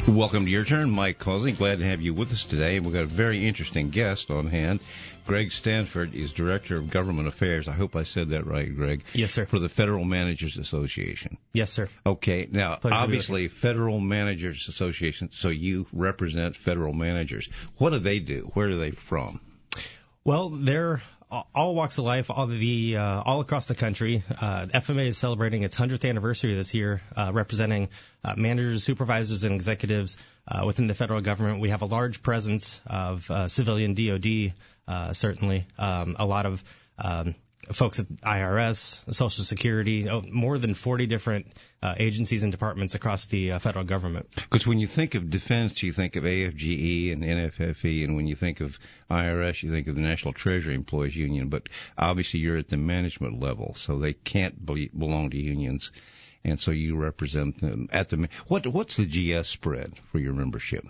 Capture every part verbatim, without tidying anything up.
Welcome to Your Turn, Mike Causey. Glad to have you with us today. We've got a very interesting guest on hand. Greg Stanford is Director of Government Affairs. I hope I said that right, Greg. Yes, sir. For the Federal Managers Association. Yes, sir. Okay. Now, Pleasure obviously, Federal Managers Association, so you represent federal managers. What do they do? Where are they from? Well, they're all walks of life, all the uh, all across the country. Uh, F M A is celebrating its hundredth anniversary this year, uh, representing uh, managers, supervisors, and executives uh, within the federal government. We have a large presence of uh, civilian D O D, uh, certainly, um, a lot of um, folks at I R S, Social Security, oh, more than forty different uh, agencies and departments across the uh, federal government. Because when you think of defense, you think of A F G E and N F F E, and when you think of I R S, you think of the National Treasury Employees Union. But obviously, you're at the management level, so they can't be, belong to unions, and so you represent them at the. What what's the G S spread for your membership?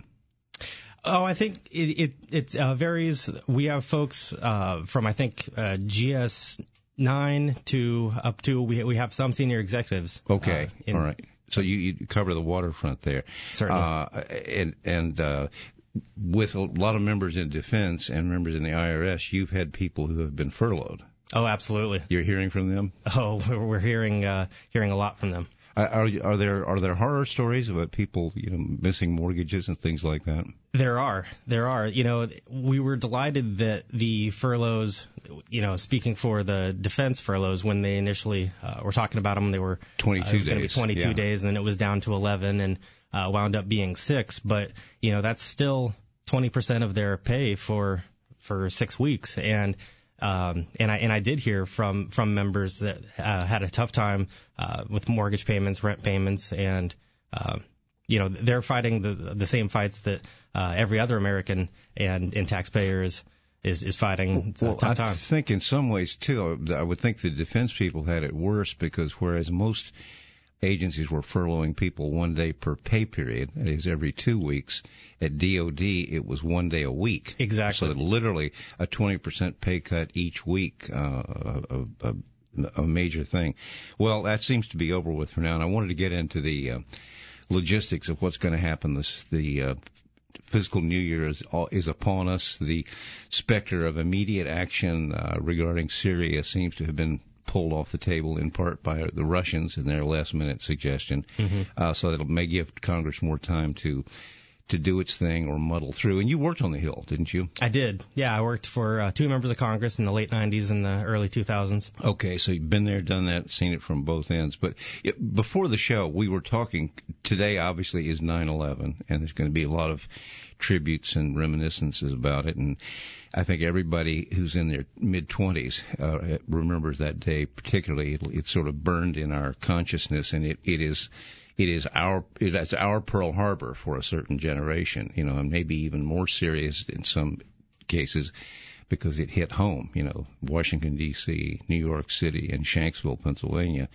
Oh, I think it it, it uh, varies. We have folks uh, from I think uh, G S nine to up to we we have some senior executives. Okay, uh, in, all right. So you, you cover the waterfront there, certainly, uh, and and uh, with a lot of members in defense and members in the I R S, you've had people who have been furloughed. Oh, absolutely. You're hearing from them? Oh, we're hearing uh, hearing a lot from them. Are, are there are there horror stories about people, you know, missing mortgages and things like that? There are, there are. You know, we were delighted that the furloughs, you know, speaking for the defense furloughs, when they initially uh, were talking about them, they were twenty-two uh, it was days. Going to be twenty-two yeah. days, and then it was down to eleven, and uh, wound up being six. But you know, that's still twenty percent of their pay for for six weeks, and. Um, and I and I did hear from from members that uh, had a tough time uh, with mortgage payments, rent payments, and uh, you know they're fighting the the same fights that uh, every other American and, and taxpayer is is, is fighting. It's well, a tough I time. think in some ways too, I would think the defense people had it worse because whereas most agencies were furloughing people one day per pay period, that is every two weeks. At D O D, it was one day a week. Exactly. So literally a twenty percent pay cut each week, uh, a, a, a major thing. Well, that seems to be over with for now, and I wanted to get into the uh, logistics of what's going to happen this the uh, fiscal new year is is upon us. The specter of immediate action uh, regarding Syria seems to have been pulled off the table in part by the Russians in their last-minute suggestion, mm-hmm. uh, so that it may give Congress more time to to do its thing or muddle through. And you worked on the Hill, didn't you? I did. Yeah, I worked for uh, two members of Congress in the late nineties and the early two thousands. Okay, so you've been there, done that, seen it from both ends. But it, before the show, we were talking, today obviously is nine eleven, and there's going to be a lot of tributes and reminiscences about it. And I think everybody who's in their mid-twenties uh, remembers that day particularly. It, it's sort of burned in our consciousness, and it, it is... It is our it is our Pearl Harbor for a certain generation, you know, and maybe even more serious in some cases because it hit home, you know, Washington, D C, New York City, and Shanksville, Pennsylvania.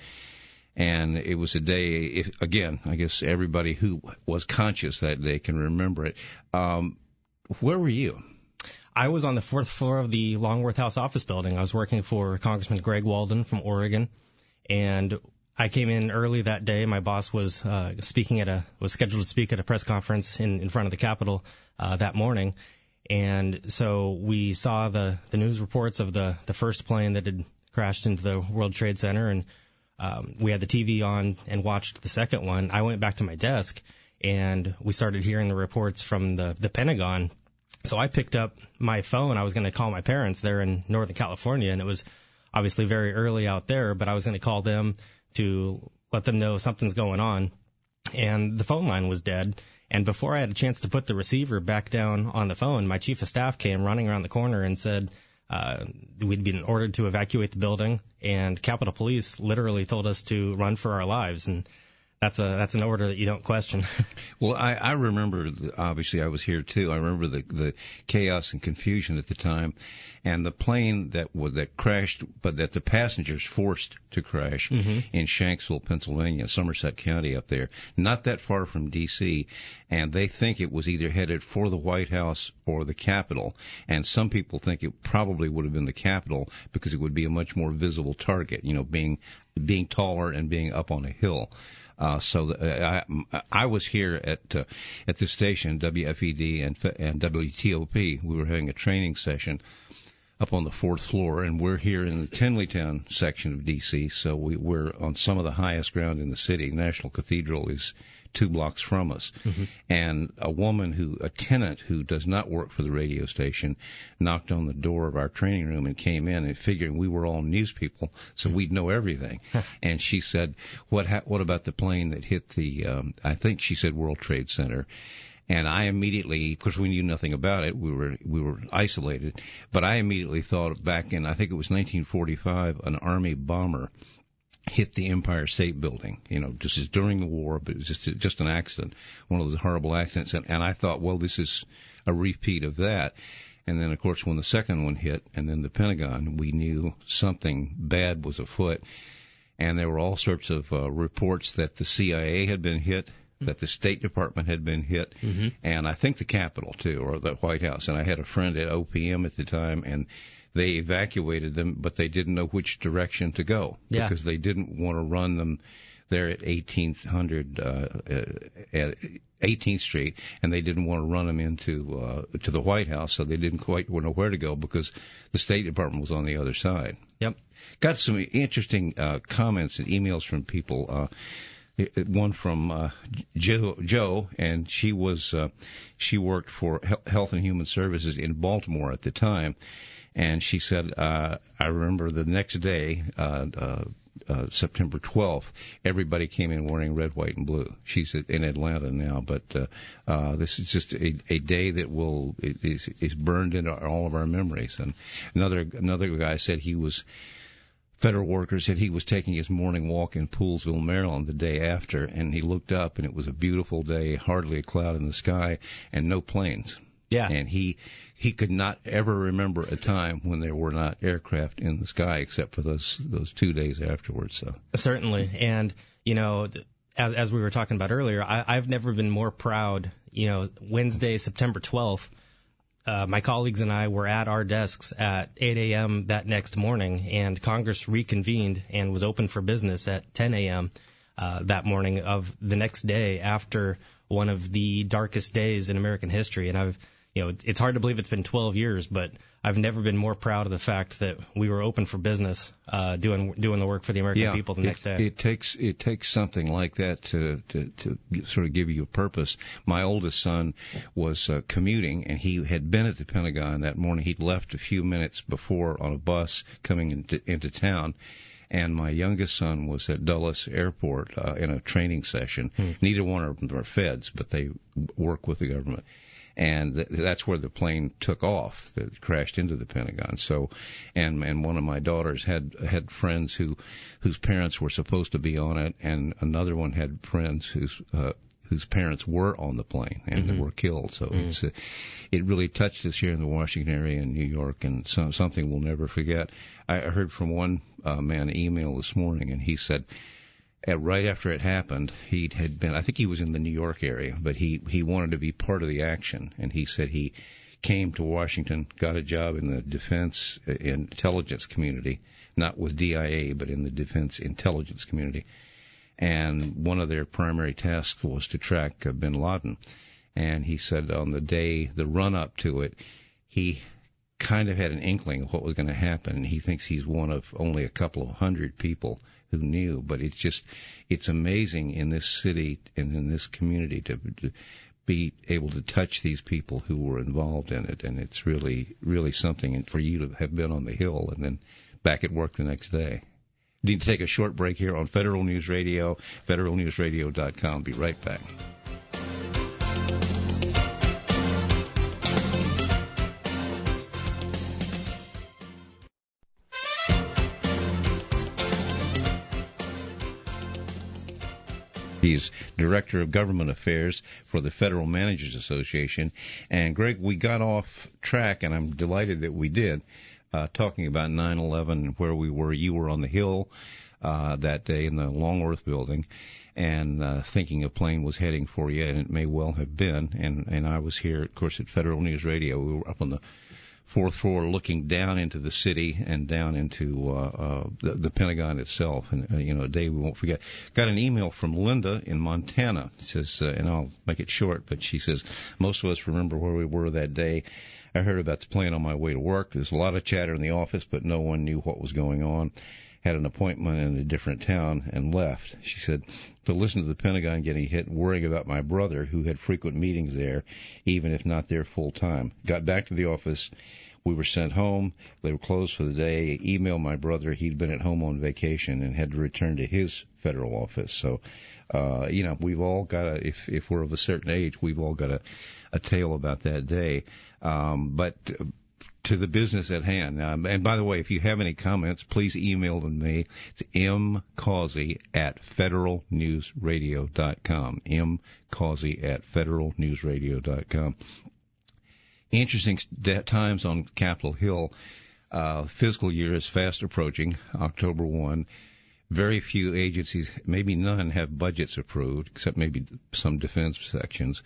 And it was a day, if, again, I guess everybody who was conscious that day can remember it. Um, where were you? I was on the fourth floor of the Longworth House office building. I was working for Congressman Greg Walden from Oregon, and I came in early that day. My boss was uh, speaking at a was scheduled to speak at a press conference in, in front of the Capitol uh, that morning, and so we saw the, the news reports of the, the first plane that had crashed into the World Trade Center, and um, we had the T V on and watched the second one. I went back to my desk, and we started hearing the reports from the, the Pentagon. So I picked up my phone. I was going to call my parents there in Northern California, and it was obviously very early out there, but I was going to call them to let them know something's going on. And the phone line was dead. And before I had a chance to put the receiver back down on the phone, my chief of staff came running around the corner and said uh, we'd been ordered to evacuate the building. And Capitol Police literally told us to run for our lives. And that's a that's an order that you don't question. Well, I, I remember, the, obviously I was here too. I remember the the chaos and confusion at the time, and the plane that was that crashed, but that the passengers forced to crash mm-hmm. in Shanksville, Pennsylvania, Somerset County up there, not that far from D C, and they think it was either headed for the White House or the Capitol, and some people think it probably would have been the Capitol because it would be a much more visible target, you know, being being taller and being up on a hill. Uh, so the, I, I was here at uh, at this station, W F E D and, and W T O P. We were having a training session up on the fourth floor, and we're here in the Tenleytown section of D C, so we, we're on some of the highest ground in the city. National Cathedral is two blocks from us. Mm-hmm. And a woman who, a tenant who does not work for the radio station, knocked on the door of our training room and came in and figuring we were all news people, so we'd know everything. And she said, what ha- what about the plane that hit the, um, I think she said World Trade Center? And I immediately, of course, we knew nothing about it. We were we were isolated. But I immediately thought back in, I think it was nineteen forty-five, an Army bomber hit the Empire State Building. You know, just as during the war, but it was just just an accident, one of those horrible accidents. And, and I thought, well, this is a repeat of that. And then, of course, when the second one hit, and then the Pentagon, we knew something bad was afoot. And there were all sorts of uh, reports that the C I A had been hit, that the State Department had been hit, mm-hmm. and I think the Capitol, too, or the White House. And I had a friend at O P M at the time, and they evacuated them, but they didn't know which direction to go yeah. because they didn't want to run them there at eighteenth hundred, uh, at eighteenth Street, and they didn't want to run them into uh, to the White House, so they didn't quite know where to go because the State Department was on the other side. Yep. Got some interesting uh, comments and emails from people. Uh, One from uh, Joe, Joe, and she was uh, she worked for Health and Human Services in Baltimore at the time, and she said, uh, "I remember the next day, uh, uh, uh, September twelfth, everybody came in wearing red, white, and blue." She's in Atlanta now, but uh, uh, this is just a, a day that will is, is burned into all of our memories. And another another guy said he was. Federal worker said he was taking his morning walk in Poolesville, Maryland, the day after, and he looked up, and it was a beautiful day, hardly a cloud in the sky, and no planes. Yeah. And he he could not ever remember a time when there were not aircraft in the sky, except for those those two days afterwards. So certainly, and you know, as as we were talking about earlier, I, I've never been more proud. You know, Wednesday, September twelfth. Uh, my colleagues and I were at our desks at eight a.m. that next morning, and Congress reconvened and was open for business at ten a.m. Uh, that morning of the next day after one of the darkest days in American history. And I've, you know, it's hard to believe it's been twelve years, but I've never been more proud of the fact that we were open for business, uh, doing doing the work for the American yeah, people the it, next day. It takes it takes something like that to, to to sort of give you a purpose. My oldest son was uh, commuting, and he had been at the Pentagon that morning. He'd left a few minutes before on a bus coming into, into town. And my youngest son was at Dulles Airport uh, in a training session. Hmm. Neither one of them are feds, but they work with the government. And th- that's where the plane took off, that crashed into the Pentagon. So, and and one of my daughters had had friends who whose parents were supposed to be on it, and another one had friends whose uh, whose parents were on the plane and mm-hmm. were killed. So mm-hmm. it's uh, it really touched us here in the Washington area in New York, and so, something we'll never forget. I heard from one uh, man an email this morning, and he said, Uh, right after it happened, he had been, I think he was in the New York area, but he, he wanted to be part of the action. And he said he came to Washington, got a job in the defense intelligence community, not with D I A, but in the defense intelligence community. And one of their primary tasks was to track uh, bin Laden. And he said on the day, the run-up to it, he kind of had an inkling of what was going to happen. And he thinks he's one of only a couple of hundred people who knew, but it's just, it's amazing in this city and in this community to, to be able to touch these people who were involved in it, and it's really, really something. And for you to have been on the Hill and then back at work the next day. Need to take a short break here on Federal News Radio, federal news radio dot com. Be right back. He's Director of Government Affairs for the Federal Managers Association. And, Greg, we got off track, and I'm delighted that we did, uh, talking about nine eleven and where we were. You were on the Hill uh, that day in the Longworth building, and uh, thinking a plane was heading for you, and it may well have been. And, and I was here, of course, at Federal News Radio. We were up on the fourth floor looking down into the city and down into uh, uh, the, the Pentagon itself. And, uh, you know, a day we won't forget. Got an email from Linda in Montana. It says, uh, and I'll make it short, but she says, most of us remember where we were that day. I heard about the plane on my way to work. There's a lot of chatter in the office, but no one knew what was going on. Had an appointment in a different town and left. She said, to listen to the Pentagon getting hit, worrying about my brother, who had frequent meetings there, even if not there full time. Got back to the office. We were sent home. They were closed for the day. Emailed my brother. He'd been at home on vacation and had to return to his federal office. So, uh, you know, we've all got a, if, if we're of a certain age, we've all got a, a tale about that day. Um, but, uh, to the business at hand. Um, and by the way, if you have any comments, please email them to me. It's mcausey at federal news radio dot com. mcausey at federal news radio dot com. Interesting times on Capitol Hill. Uh, fiscal year is fast approaching, October first. Very few agencies, maybe none, have budgets approved, except maybe some defense sections.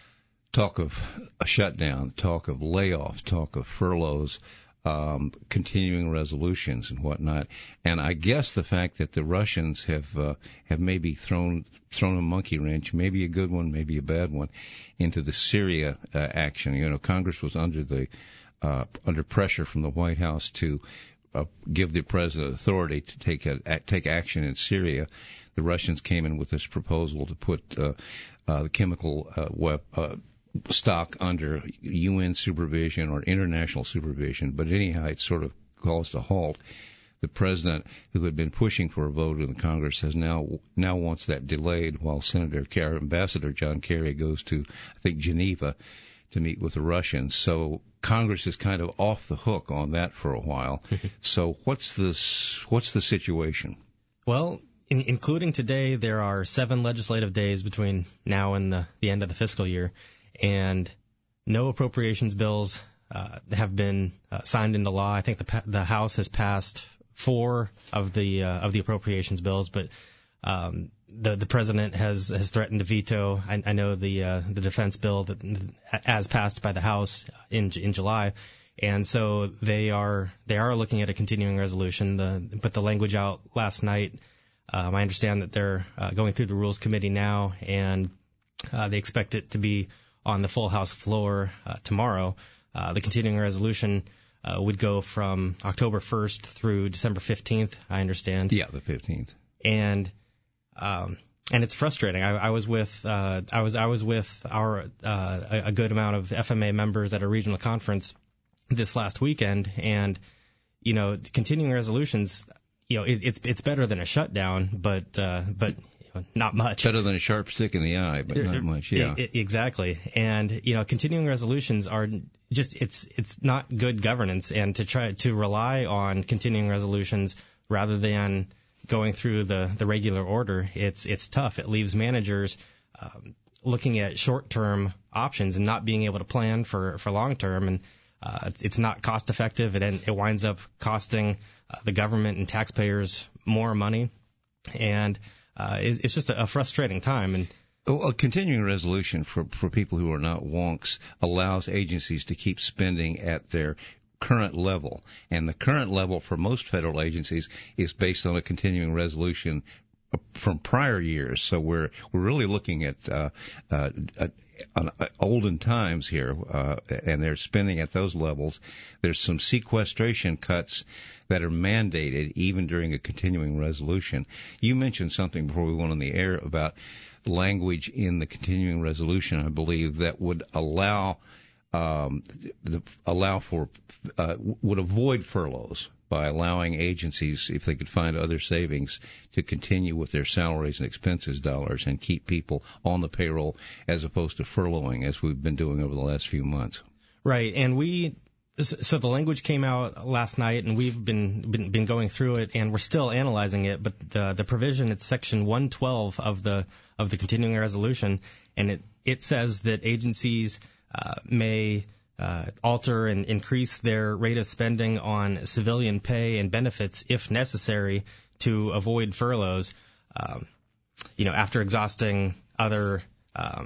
Talk of a shutdown, talk of layoffs, talk of furloughs, um, continuing resolutions and whatnot. And I guess the fact that the Russians have uh, have maybe thrown thrown a monkey wrench, maybe a good one, maybe a bad one, into the Syria uh, action. You know, Congress was under the uh, under pressure from the White House to uh, give the president authority to take a, take action in Syria. The Russians came in with this proposal to put uh, uh, the chemical uh, web. Uh, stock under U N supervision or international supervision, but anyhow, it sort of caused a halt. The president, who had been pushing for a vote in the Congress, has now now wants that delayed, while Senator Kerry, Ambassador John Kerry goes to, I think, Geneva to meet with the Russians. So Congress is kind of off the hook on that for a while. So what's this? What's the situation? Well, in, including today, there are seven legislative days between now and the, the end of the fiscal year. And no appropriations bills uh, have been uh, signed into law. I think the the House has passed four of the uh, of the appropriations bills, but um, the the president has, has threatened to veto. I, I know the uh, the defense bill that as passed by the House in in July, and so they are they are looking at a continuing resolution. The put the language out last night. Um, I understand that they're uh, going through the Rules Committee now, and uh, they expect it to be on the full House floor uh, tomorrow. Uh, the continuing resolution uh, would go from October first through December fifteenth, I understand. Yeah, the fifteenth. And um, and it's frustrating. I, I was with uh, I was I was with our uh, a, a good amount of F M A members at a regional conference this last weekend, and you know, continuing resolutions, you know, it, it's it's better than a shutdown, but uh, but. Not much. Better than a sharp stick in the eye, but not much. Yeah, it, it, exactly. And you know, continuing resolutions are just it's it's not good governance. And to try to rely on continuing resolutions rather than going through the, the regular order, it's it's tough. It leaves managers um, looking at short-term options and not being able to plan for for long-term. And uh, it's, it's not cost-effective. It it winds up costing uh, the government and taxpayers more money. And Uh, it's just a frustrating time. And well, a continuing resolution for, for people who are not wonks allows agencies to keep spending at their current level. And the current level for most federal agencies is based on a continuing resolution from prior years. So we're we're really looking at uh, uh, uh, uh, olden times here, uh, and they're spending at those levels. There's some sequestration cuts that are mandated even during a continuing resolution. You mentioned something before we went on the air about language in the continuing resolution, I believe, that would allow um, the, allow for uh, would avoid furloughs by allowing agencies, if they could find other savings, to continue with their salaries and expenses dollars and keep people on the payroll as opposed to furloughing, as we've been doing over the last few months. Right, and we so the language came out last night, and we've been been, been going through it, and we're still analyzing it. But the the provision, it's section one twelve of the of the continuing resolution, and it it says that agencies uh, may Uh, alter and increase their rate of spending on civilian pay and benefits if necessary to avoid furloughs, um, you know, after exhausting other um,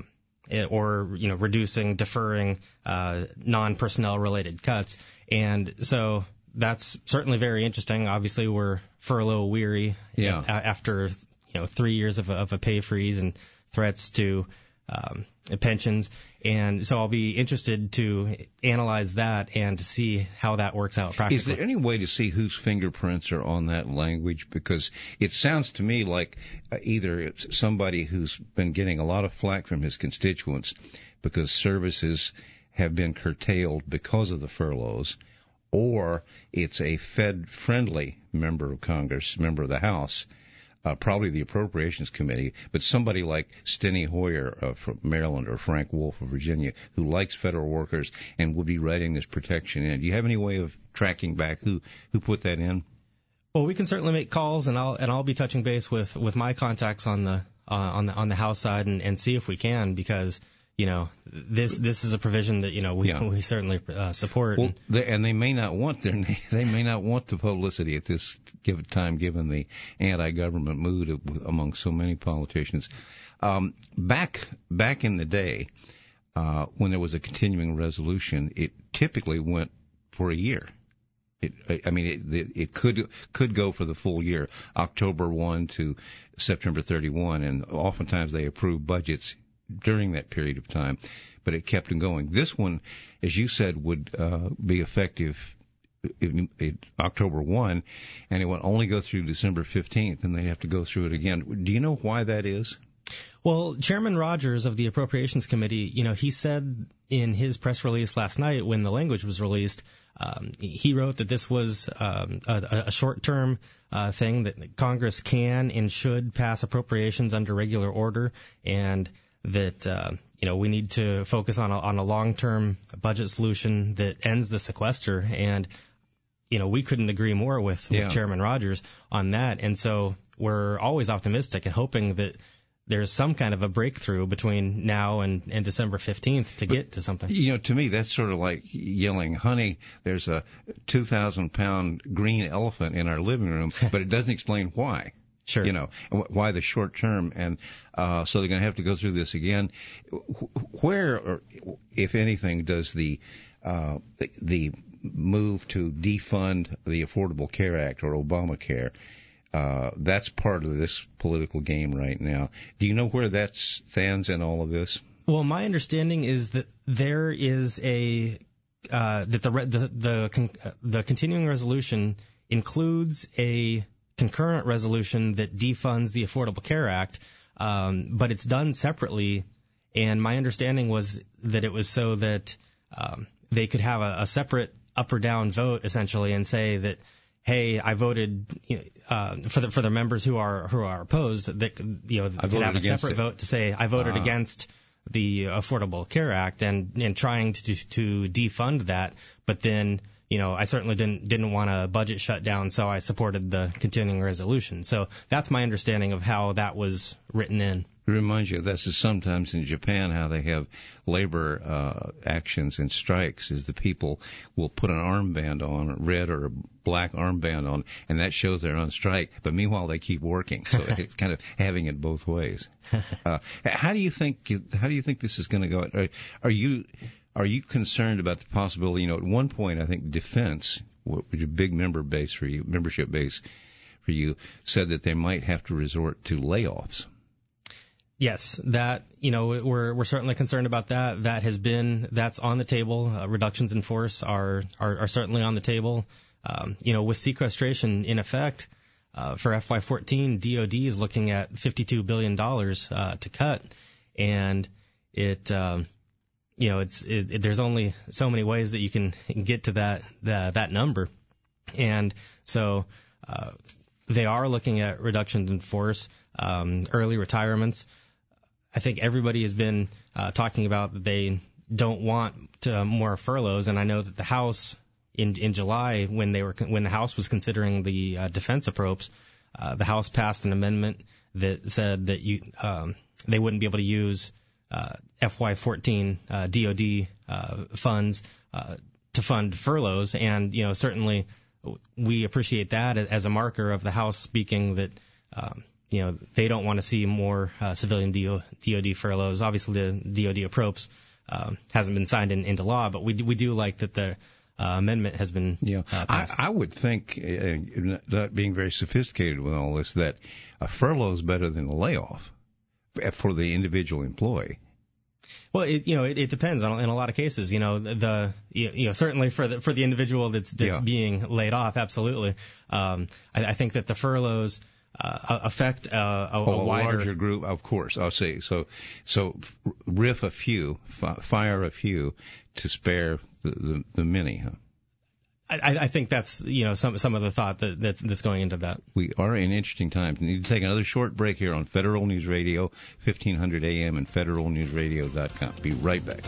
or you know reducing, deferring uh, non-personnel related cuts, and so that's certainly very interesting. Obviously, we're furlough weary yeah. after you know three years of a, of a pay freeze and threats to um, pensions, and so I'll be interested to analyze that and to see how that works out practically. Is there any way to see whose fingerprints are on that language? Because it sounds to me like uh, either it's somebody who's been getting a lot of flack from his constituents because services have been curtailed because of the furloughs, or it's a Fed-friendly member of Congress, member of the House, Uh, probably the Appropriations Committee, but somebody like Steny Hoyer uh, from Maryland or Frank Wolf of Virginia who likes federal workers and would be writing this protection in. Do you have any way of tracking back who, who put that in? Well, we can certainly make calls, and I'll and I'll be touching base with, with my contacts on the uh, on the on the House side and, and see if we can, because you know this this is a provision that you know we yeah. we certainly uh, support. Well, they, and they may not want their they may not want the publicity at this given time, given the anti-government mood of, among so many politicians. Um, back back in the day, uh, when there was a continuing resolution, it typically went for a year. It, I mean, it, it could could go for the full year, October first to September thirty-first, and oftentimes they approved budgets during that period of time, but it kept on going. This one, as you said, would uh, be effective in, in October first, and it would only go through December fifteenth, and they'd have to go through it again. Do you know why that is? Well, Chairman Rogers of the Appropriations Committee, you know, he said in his press release last night when the language was released, um, he wrote that this was um, a, a short-term uh, thing, that Congress can and should pass appropriations under regular order, and that uh, you know we need to focus on a, on a long-term budget solution that ends the sequester. And you know we couldn't agree more with, with yeah. Chairman Rogers on that. And so we're always optimistic and hoping that there's some kind of a breakthrough between now and, and December fifteenth to but, get to something. You know, to me, that's sort of like yelling, honey, there's a two thousand pound green elephant in our living room, but it doesn't explain why. Sure. You know, why the short term. And uh, so they're going to have to go through this again. Where, or if anything, does the, uh, the, the move to defund the Affordable Care Act or Obamacare, Uh, that's part of this political game right now. Do you know where that stands in all of this? Well, my understanding is that there is a uh, that the the the, the continuing resolution includes a concurrent resolution that defunds the Affordable Care Act, um, but it's done separately. And my understanding was that it was so that um, they could have a, a separate up or down vote essentially, and say that, hey, I voted uh, for the for the members who are who are opposed, that you know I could have a separate it. vote to say I voted uh, against the Affordable Care Act, and and trying to to defund that. But then you know I certainly didn't didn't want a budget shutdown, so I supported the continuing resolution. So that's my understanding of how that was written in. It reminds you, this is sometimes in Japan how they have labor uh, actions and strikes, is the people will put an armband on, a red or a black armband on, and that shows they're on strike. But meanwhile, they keep working, so it's kind of having it both ways. Uh, how do you think? How do you think this is going to go? Are, are you are you concerned about the possibility? You know, at one point, I think defense, which is a big member base for you, membership base for you, said that they might have to resort to layoffs. Yes, that, you know, we're we're certainly concerned about that. That has been, that's on the table. Uh, reductions in force are, are, are certainly on the table. Um, you know, with sequestration in effect, uh, for F Y fourteen, D O D is looking at fifty-two billion dollars, uh, to cut. And it, um, you know, it's, it, it, there's only so many ways that you can get to that, that, that number. And so, uh, they are looking at reductions in force, um, early retirements. I think everybody has been uh, talking about that they don't want to, more furloughs, and I know that the House in in July, when they were when the House was considering the uh, defense approps, uh, the House passed an amendment that said that you um, they wouldn't be able to use uh, F Y fourteen uh, D O D uh, funds uh, to fund furloughs, and you know certainly we appreciate that as a marker of the House speaking that. Um, you know, they don't want to see more uh, civilian D O D furloughs. Obviously, the D O D approps um, hasn't been signed in, into law, but we do, we do like that the uh, amendment has been yeah. uh, I, passed. I would think, uh, not being very sophisticated with all this, that a furlough is better than a layoff for the individual employee. Well, it, you know, it, it depends on in a lot of cases. You know, the you know certainly for the for the individual that's that's Yeah. being laid off, absolutely. Um, I, I think that the furloughs uh, affect uh, a, Oh, a a wider larger group, of course. I'll say so. So riff a few, fi- fire a few to spare the the, the many. Huh? I, I think that's you know some some of the thought that that's, that's going into that. We are in interesting times. We need to take another short break here on Federal News Radio, fifteen hundred A M and federal news radio dot com. Be right back.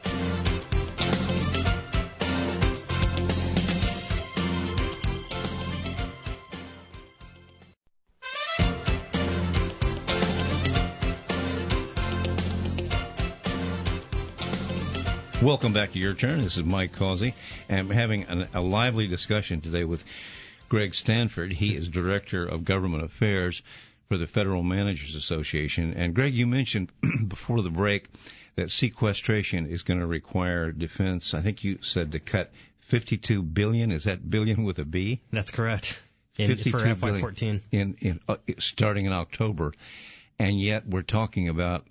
Welcome back to Your Turn. This is Mike Causey, and I'm having an, a lively discussion today with Greg Stanford. He is Director of Government Affairs for the Federal Managers Association. And Greg, you mentioned before the break that sequestration is going to require defense. I think you said to cut fifty-two billion. Is that billion with a B? That's correct. In, for F Y fourteen. In, in uh, starting in October, and yet we're talking about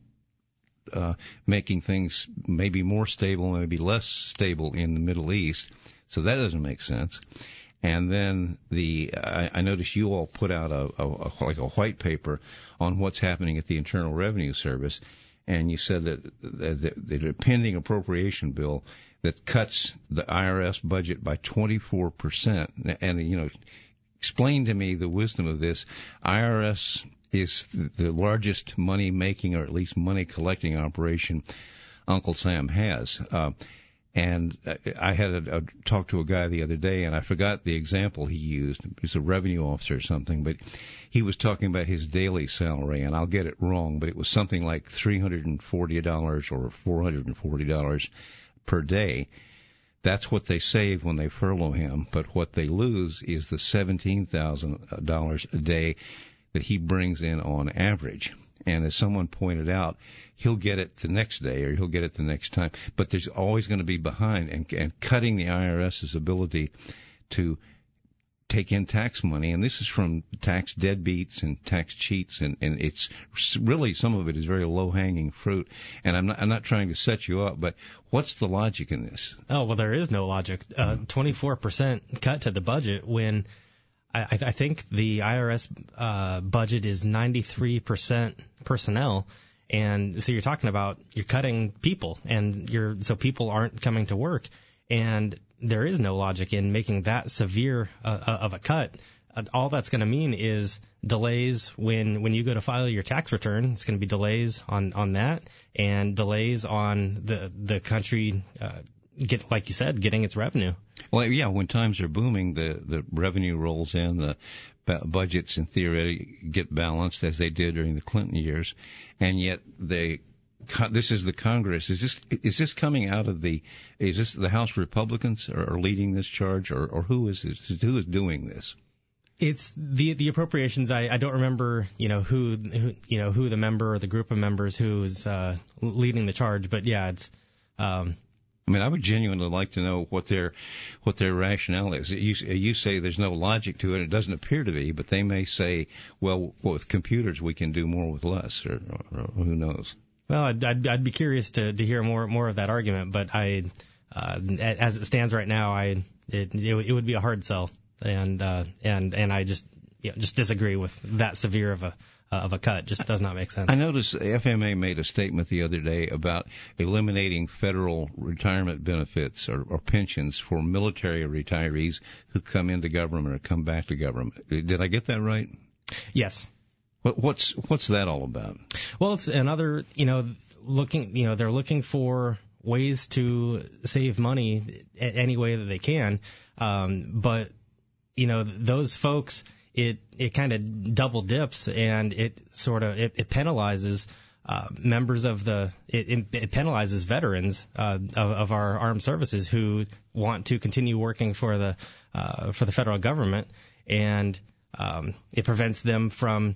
Uh, making things maybe more stable, maybe less stable in the Middle East. So that doesn't make sense. And then the I, I noticed you all put out a, a, a like a white paper on what's happening at the Internal Revenue Service, and you said that the, the, the pending appropriation bill that cuts the I R S budget by twenty-four percent. And you know, explain to me the wisdom of this. I R S is the largest money-making, or at least money-collecting operation Uncle Sam has. Uh, and I had a, a talk to a guy the other day, and I forgot the example he used. He's a revenue officer or something, but he was talking about his daily salary, and I'll get it wrong, but it was something like three hundred forty dollars or four hundred forty dollars per day. That's what they save when they furlough him, but what they lose is the seventeen thousand dollars a day that he brings in on average. And as someone pointed out, he'll get it the next day or he'll get it the next time. But there's always going to be behind, and, and cutting the I R S's ability to take in tax money. And this is from tax deadbeats and tax cheats, and, and it's really, some of it is very low-hanging fruit. And I'm not, I'm not trying to set you up, but what's the logic in this? Oh, well, there is no logic. Uh, twenty-four percent cut to the budget when I, I think the I R S uh, budget is ninety-three percent personnel, and so you're talking about you're cutting people, and you're so people aren't coming to work, and there is no logic in making that severe uh, of a cut. Uh, all that's going to mean is delays when when you go to file your tax return. It's going to be delays on on that, and delays on the the country. Uh, Get like you said, getting its revenue. Well, yeah, when times are booming, the the revenue rolls in, the budgets in theory get balanced as they did during the Clinton years, and yet they. This is the Congress. Is this is this coming out of the? Is this the House Republicans are, are leading this charge, or or who is this? Who is doing this? It's the the appropriations. I, I don't remember, you know, who, who you know who the member or the group of members who's uh, leading the charge, but yeah, it's. Um, I mean, I would genuinely like to know what their what their rationale is. You, you say there's no logic to it. It doesn't appear to be, but they may say, well, with computers we can do more with less, or, or, or who knows. Well, I'd, I'd, I'd be curious to, to hear more more of that argument, but I, uh, as it stands right now, I it, it, it would be a hard sell, and uh, and and I just you know, just disagree with that severe of a. Uh, of a cut. Just does not make sense. I noticed F M A made a statement the other day about eliminating federal retirement benefits or, or pensions for military retirees who come into government or come back to government. Did I get that right? Yes. What, what's what's that all about? Well, it's another, you know, looking, you know, they're looking for ways to save money any way that they can. Um, but, you know, those folks, it it kind of double dips, and it sort of it, it penalizes uh, members of the it, it penalizes veterans uh, of, of our armed services who want to continue working for the uh, for the federal government, and um, it prevents them from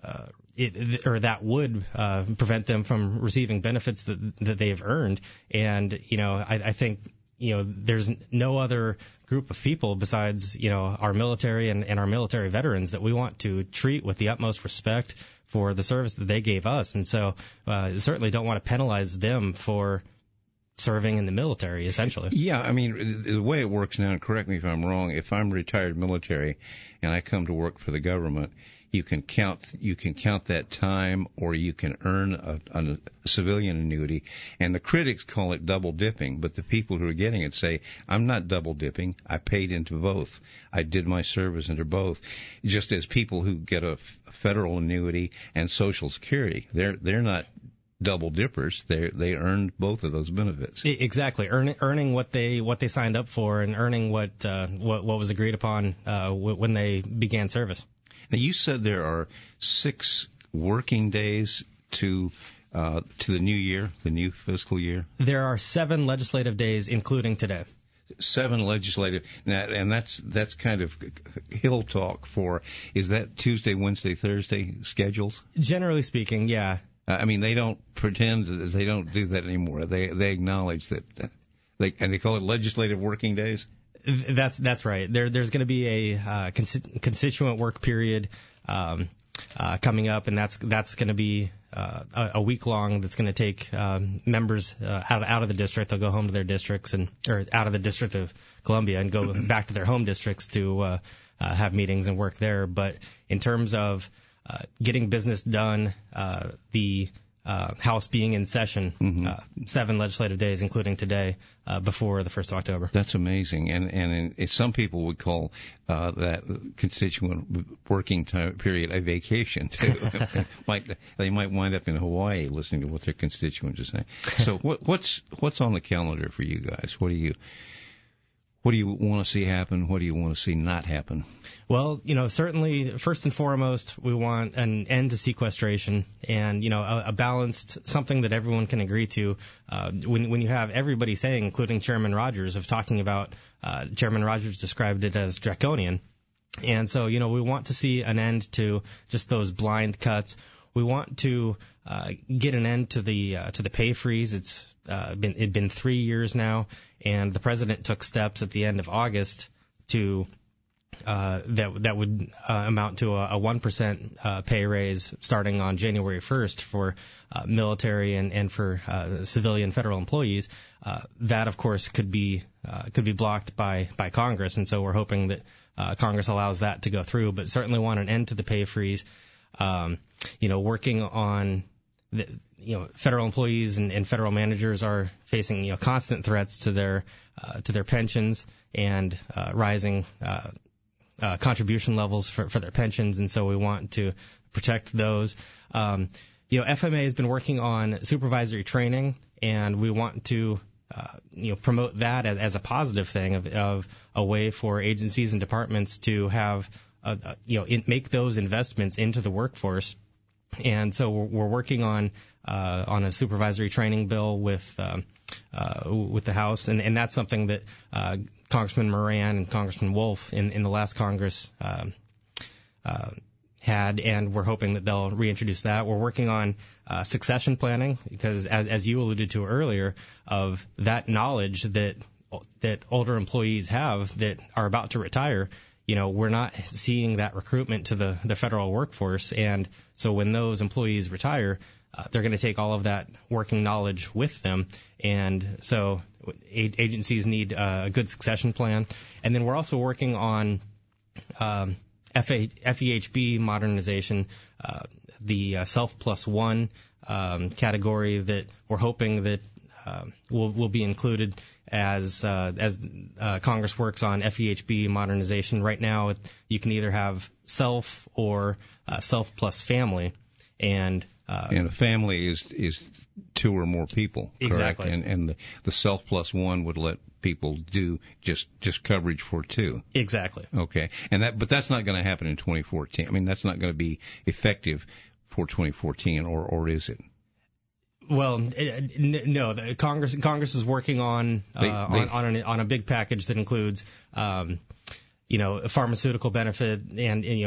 uh, it, or that would uh, prevent them from receiving benefits that that they've earned. And you know, I, I think you know there's no other group of people besides you know our military and, and our military veterans that we want to treat with the utmost respect for the service that they gave us. And so uh, certainly don't want to penalize them for serving in the military, essentially. Yeah, I mean, the way it works now, and correct me if I'm wrong, if I'm retired military and I come to work for the government, you can count you can count that time, or you can earn a, a civilian annuity. And the critics call it double dipping, but the people who are getting it say, I'm not double dipping. I paid into both. I did my service into both. Just as people who get a federal annuity and Social Security, they're they're not double dippers. They they earned both of those benefits. Exactly, earning earning what they what they signed up for, and earning what uh, what what was agreed upon uh, when they began service. Now, you said there are six working days to uh, to the new year, the new fiscal year. There are seven legislative days, including today. Seven legislative, now, and that's that's kind of hill talk for. Is that Tuesday, Wednesday, Thursday schedules? Generally speaking, yeah. I mean, they don't pretend that they don't do that anymore. They they acknowledge that, they and they call it legislative working days. That's that's right. There there's going to be a uh, constituent work period um, uh, coming up, and that's that's going to be uh, a, a week long. That's going to take um, members uh, out out of the district. They'll go home to their districts and or out of the District of Columbia and go back to their home districts to uh, uh, have meetings and work there. But in terms of uh, getting business done, uh, the Uh, House being in session, mm-hmm. uh, seven legislative days, including today, uh, before the first of October. That's amazing, and and in, in, some people would call uh, that constituent working time period a vacation too. might they might wind up in Hawaii listening to what their constituents are saying. So what, what's what's on the calendar for you guys? What do you What do you want to see happen? What do you want to see not happen? Well, you know, certainly, first and foremost, we want an end to sequestration and, you know, a, a balanced, something that everyone can agree to. Uh, when, when you have everybody saying, including Chairman Rogers, of talking about, uh, Chairman Rogers described it as draconian. And so, you know, we want to see an end to just those blind cuts. We want to uh, get an end to the uh, to the pay freeze. It's uh, been it'd been three years now, and the president took steps at the end of August to uh, that that would uh, amount to a, a one percent uh, pay raise starting on January first for uh, military and and for uh, civilian federal employees. Uh, that, of course, could be uh, could be blocked by by Congress, and so we're hoping that uh, Congress allows that to go through. But certainly want an end to the pay freeze. Um, you know, working on the, you know, federal employees and, and federal managers are facing, you know, constant threats to their, uh, to their pensions and, uh, rising, uh, uh, contribution levels for, for their pensions. And so we want to protect those. Um, you know, F M A has been working on supervisory training, and we want to, uh, you know, promote that as, as a positive thing of, of a way for agencies and departments to have, Uh, you know, in, make those investments into the workforce. And so we're, we're working on uh, on a supervisory training bill with um, uh, with the House, and, and that's something that uh, Congressman Moran and Congressman Wolf in, in the last Congress uh, uh, had, and we're hoping that they'll reintroduce that. We're working on uh, succession planning because, as as you alluded to earlier, of that knowledge that that older employees have that are about to retire. You know, we're not seeing that recruitment to the, the federal workforce. And so when those employees retire, uh, they're going to take all of that working knowledge with them. And so a- agencies need uh, a good succession plan. And then we're also working on um, F E H B modernization, uh, the uh, Self Plus One um, category that we're hoping that uh, will, will be included as uh, as uh, Congress works on F E H B modernization. Right now, you can either have self or uh, self plus family, and uh, and a family is is two or more people. Exactly. Correct? And and the, the self plus one would let people do just just coverage for two. Exactly. Okay, and that but that's not going to happen in twenty fourteen. I mean, that's not going to be effective for twenty fourteen, or or is it? Well, no. The Congress Congress is working on uh, they, they, on on, an, on a big package that includes, um, you know, a pharmaceutical benefit and, and you know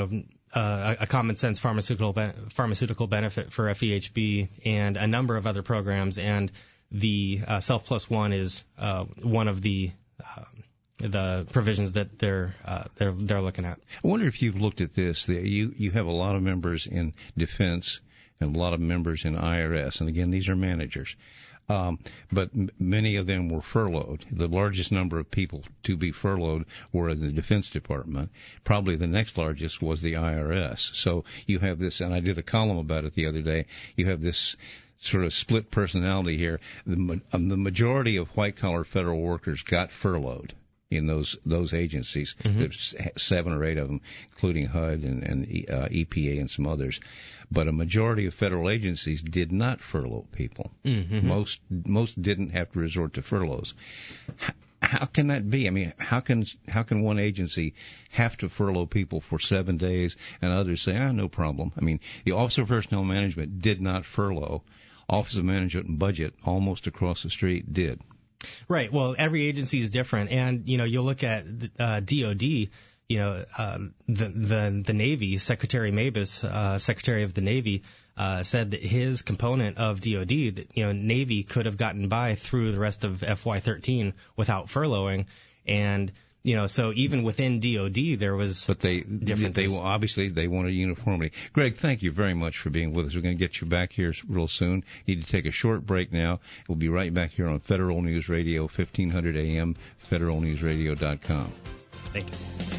uh, a common sense pharmaceutical be- pharmaceutical benefit for F E H B and a number of other programs, and the uh, Self Plus One is uh, one of the uh, the provisions that they're uh, they're they're looking at. I wonder if you've looked at this. You you have a lot of members in defense and a lot of members in I R S, and again, these are managers. Um, but m- many of them were furloughed. The largest number of people to be furloughed were in the Defense Department. Probably the next largest was the I R S. So you have this, and I did a column about it the other day. You have this sort of split personality here. The, um, the majority of white-collar federal workers got furloughed in those those agencies. Mm-hmm. There's seven or eight of them, including H U D and, and uh, E P A and some others. But a majority of federal agencies did not furlough people. Mm-hmm. Most most didn't have to resort to furloughs. How, how can that be? I mean, how can how can one agency have to furlough people for seven days and others say, ah, no problem? I mean, the Office of Personnel Management did not furlough. Office of Management and Budget, almost across the street, did. Right. Well, every agency is different, and you know, you'll look at uh, D O D. You know, um, the the the Navy Secretary Mabus, uh, Secretary of the Navy, uh, said that his component of D O D, that you know, Navy could have gotten by through the rest of F Y thirteen without furloughing, and you know, so even within D O D there was but they differences. They obviously they wanted uniformity. Greg, thank you very much for being with us. We're going to get you back here real soon. Need to take a short break now. We'll be right back here on Federal News Radio, fifteen hundred A M, federal news radio dot com. Thank you.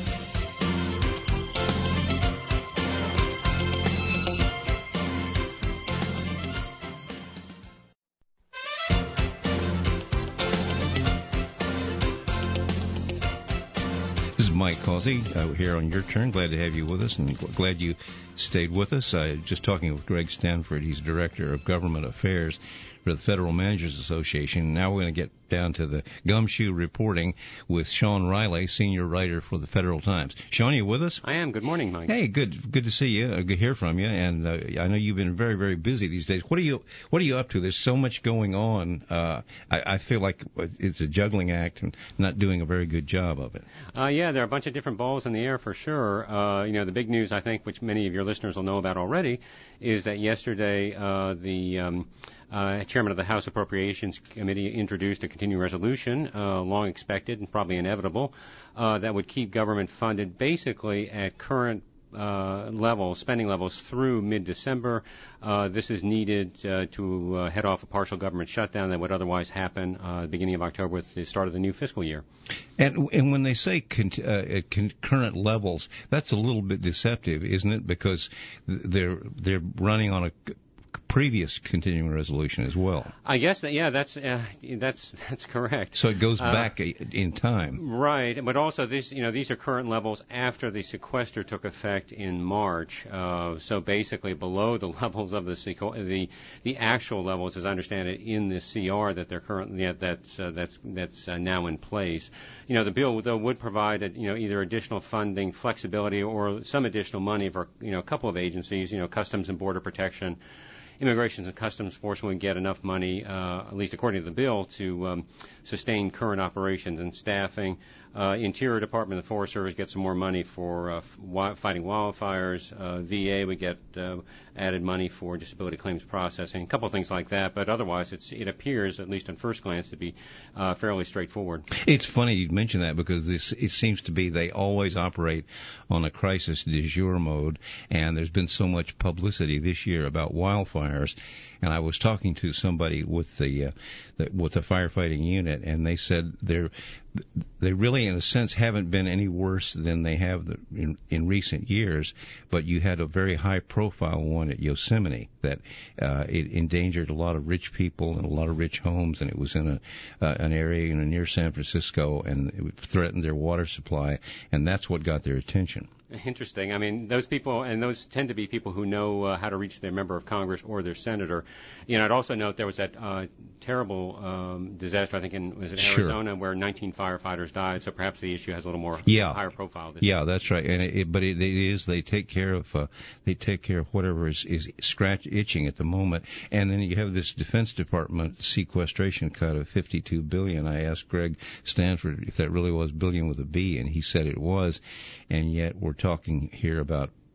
Mike Causey, uh, here on Your Turn. Glad to have you with us, and glad you stayed with us. Uh, just talking with Greg Stanford. He's Director of Government Affairs for the Federal Managers Association. Now we're going to get down to the gumshoe reporting with Sean Riley, Senior Writer for the Federal Times. Sean, you with us? I am. Good morning, Mike. Hey, good good to see you. Uh, good to hear from you. And uh, I know you've been very, very busy these days. What are you What are you up to? There's so much going on. Uh, I, I feel like it's a juggling act and not doing a very good job of it. Uh, yeah, there are a bunch of different balls in the air for sure. Uh, you know, the big news, I think, which many of your listeners will know about already, is that yesterday uh, the um, Uh, Chairman of the House Appropriations Committee introduced a continuing resolution, uh, long expected and probably inevitable, uh, that would keep government funded basically at current uh, levels, spending levels through mid-December. Uh, this is needed uh, to uh, head off a partial government shutdown that would otherwise happen uh, beginning of October with the start of the new fiscal year. And, and when they say con- uh, at concurrent levels, that's a little bit deceptive, isn't it? Because they're they're running on a previous continuing resolution as well. I guess that yeah, that's uh, that's that's correct. So it goes uh, back in time, right? But also, this you know these are current levels after the sequester took effect in March. Uh, so basically, below the levels of the sequ- the the actual levels, as I understand it, in the C R that they're currently yeah, that's uh, that's that's uh, now in place. You know, the bill though would provide you know either additional funding, flexibility, or some additional money for you know a couple of agencies. You know, Customs and Border Protection. Immigration and Customs Enforcement would get enough money, uh, at least according to the bill, to um, sustain current operations and staffing. Uh, Interior Department and the Forest Service get some more money for uh, f- fighting wildfires. Uh, V A would get uh, added money for disability claims processing, a couple of things like that. But otherwise, it's, it appears, at least on first glance, to be uh, fairly straightforward. It's funny you mention that because this it seems to be they always operate on a crisis du jour mode, and there's been so much publicity this year about wildfires. And I was talking to somebody with the, uh, the with the firefighting unit, and they said they're they really, in a sense, haven't been any worse than they have the, in, in recent years. But you had a very high-profile one at Yosemite that uh, it endangered a lot of rich people and a lot of rich homes, and it was in a uh, an area you know, near San Francisco, and it threatened their water supply, and that's what got their attention. Interesting. I mean, those people, and those tend to be people who know uh, how to reach their member of Congress or their senator. You know, I'd also note there was that uh, terrible um, disaster, I think, in was it Arizona, sure. where nineteen firefighters died. So perhaps the issue has a little more yeah. higher profile. This yeah, year. That's right. And it, it, but it, it is they take care of uh, they take care of whatever is, is scratch itching at the moment. And then you have this Defense Department sequestration cut of fifty-two billion dollars. I asked Greg Stanford if that really was billion with a B, and he said it was. And yet we're talking here about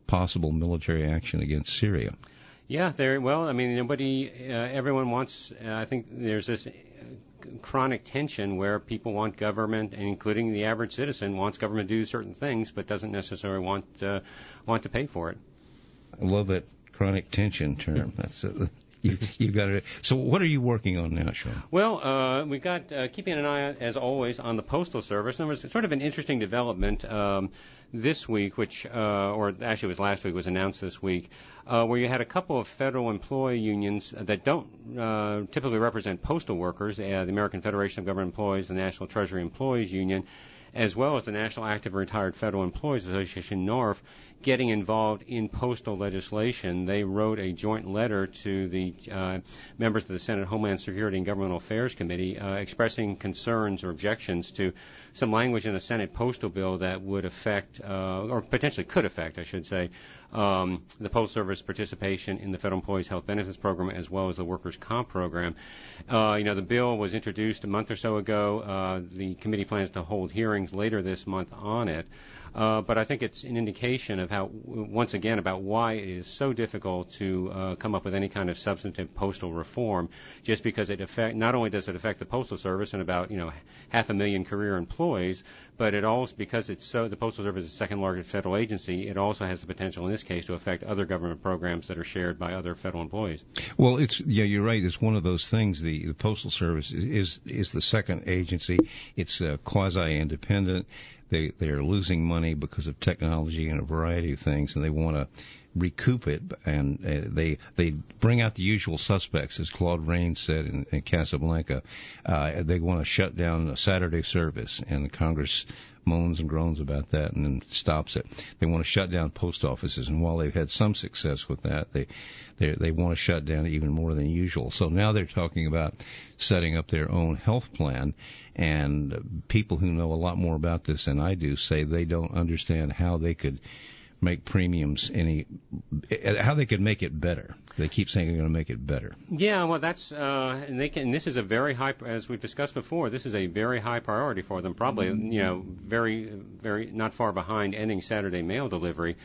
possible military action against Syria. Yeah, there. Well, I mean, nobody, uh, everyone wants. Uh, I think there's this chronic tension where people want government, including the average citizen, wants government to do certain things, but doesn't necessarily want uh, want to pay for it. I love that chronic tension term. That's uh, you, you've got it. So, what are you working on now, Sean? Well, uh, we've got uh, keeping an eye, as always, on the Postal Service. And there was sort of an interesting development um, this week, which, uh, or actually it was last week, was announced this week, uh, where you had a couple of federal employee unions that don't uh, typically represent postal workers, uh, the American Federation of Government Employees, the National Treasury Employees Union, as well as the National Active and Retired Federal Employees Association, NARF, getting involved in postal legislation. They wrote a joint letter to the uh, members of the Senate Homeland Security and Governmental Affairs Committee uh, expressing concerns or objections to some language in the Senate postal bill that would affect, uh, or potentially could affect, I should say, um, the Postal Service participation in the Federal Employees Health Benefits Program as well as the Workers' Comp Program. Uh, you know, the bill was introduced a month or so ago. Uh, the committee plans to hold hearings later this month on it. Uh, but I think it's an indication of how, once again, about why it is so difficult to uh, come up with any kind of substantive postal reform, just because it affect, not only does it affect the Postal Service and about, you know, half a million career employees, but it also, because it's so, the Postal Service is the second largest federal agency, it also has the potential in this case to affect other government programs that are shared by other federal employees. Well, it's, yeah, you're right. It's one of those things. The, the Postal Service is, is the second agency. It's uh, quasi-independent. They they're losing money because of technology and a variety of things, and they want to recoup it. And uh, they they bring out the usual suspects, as Claude Rains said in, in Casablanca. Uh, they want to shut down the Saturday service, and the Congress moans and groans about that and then stops it. They want to shut down post offices, and while they've had some success with that, they they they want to shut down even more than usual. So now they're talking about setting up their own health plan, and people who know a lot more about this than I do say they don't understand how they could make premiums any, how they could make it better. They keep saying they're going to make it better. Yeah, well, that's, uh, and they can, and this is a very high, as we've discussed before, this is a very high priority for them, probably, you know, very, very, not far behind ending Saturday mail delivery.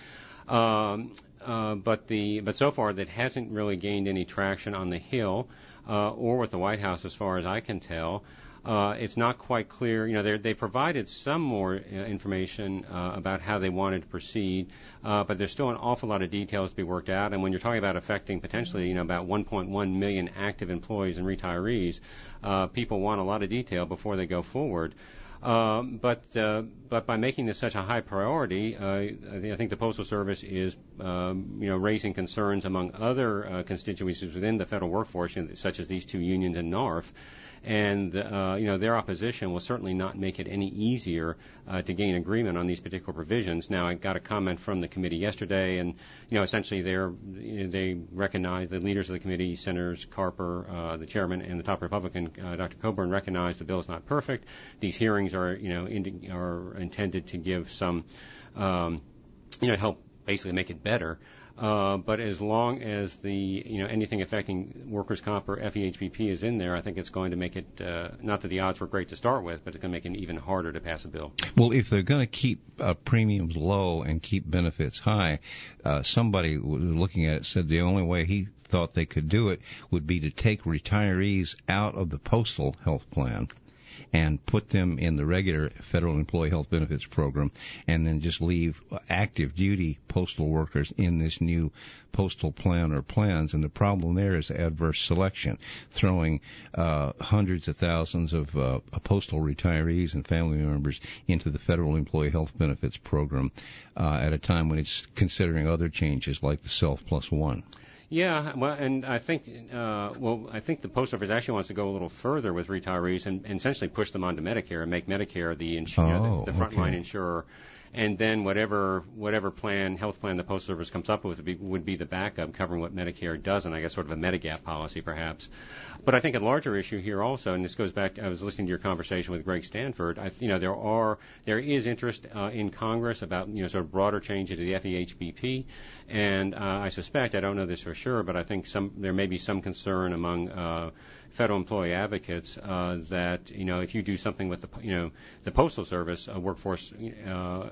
Um, uh, but the, but so far that hasn't really gained any traction on the Hill, uh, or with the White House as far as I can tell. Uh, it's not quite clear. You know, they provided some more uh, information uh, about how they wanted to proceed, uh, but there's still an awful lot of details to be worked out. And when you're talking about affecting potentially, you know, about one point one million active employees and retirees, uh, people want a lot of detail before they go forward. Um, but uh, but by making this such a high priority, uh, I think the Postal Service is, um, you know, raising concerns among other uh, constituencies within the federal workforce, you know, such as these two unions and NARF. And, uh, you know, their opposition will certainly not make it any easier uh, to gain agreement on these particular provisions. Now, I got a comment from the committee yesterday, and, you know, essentially they're, you know, they recognize, the leaders of the committee, Senators Carper, uh, the chairman, and the top Republican, uh, Doctor Coburn, recognize the bill is not perfect. These hearings are, you know, indi- are intended to give some, um, you know, help basically make it better. Uh, but as long as the, you know, anything affecting workers' comp or F E H B P is in there, I think it's going to make it, uh, not that the odds were great to start with, but it's going to make it even harder to pass a bill. Well, if they're going to keep uh, premiums low and keep benefits high, uh, somebody looking at it said the only way he thought they could do it would be to take retirees out of the postal health plan and put them in the regular federal employee health benefits program, and then just leave active duty postal workers in this new postal plan or plans. And the problem there is adverse selection, throwing uh, hundreds of thousands of uh, postal retirees and family members into the federal employee health benefits program uh, at a time when it's considering other changes like the Self Plus One. Yeah, well, and I think, uh, well, I think the Post Office actually wants to go a little further with retirees and, and essentially push them onto Medicare and make Medicare the, ins- oh, you know, the, the frontline okay. insurer. And then whatever whatever plan, health plan the Postal Service comes up with would be, would be the backup covering what Medicare doesn't, I guess sort of a Medigap policy perhaps. But I think a larger issue here also, and this goes back, I was listening to your conversation with Greg Stanford, I, you know, there are, there is interest uh, in Congress about, you know, sort of broader changes to the F E H B P. And uh, I suspect, I don't know this for sure, but I think some there may be some concern among uh, federal employee advocates uh, that, you know, if you do something with the, you know, the Postal Service uh, workforce uh,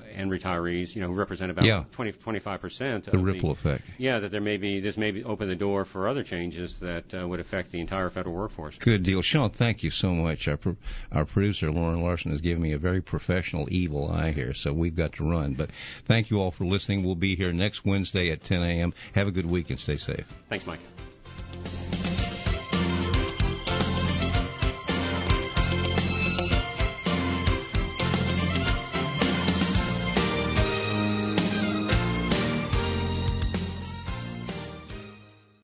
and retirees, you know, who represent about yeah. twenty, twenty-five percent. The ripple the, effect. Yeah, that there may be, this may be open the door for other changes that uh, would affect the entire federal workforce. Good deal. Sean, thank you so much. Our, pro- our producer, Lauren Larson, has given me a very professional evil eye here, so we've got to run. But thank you all for listening. We'll be here next Wednesday at ten a.m. Have a good week and stay safe. Thanks, Mike.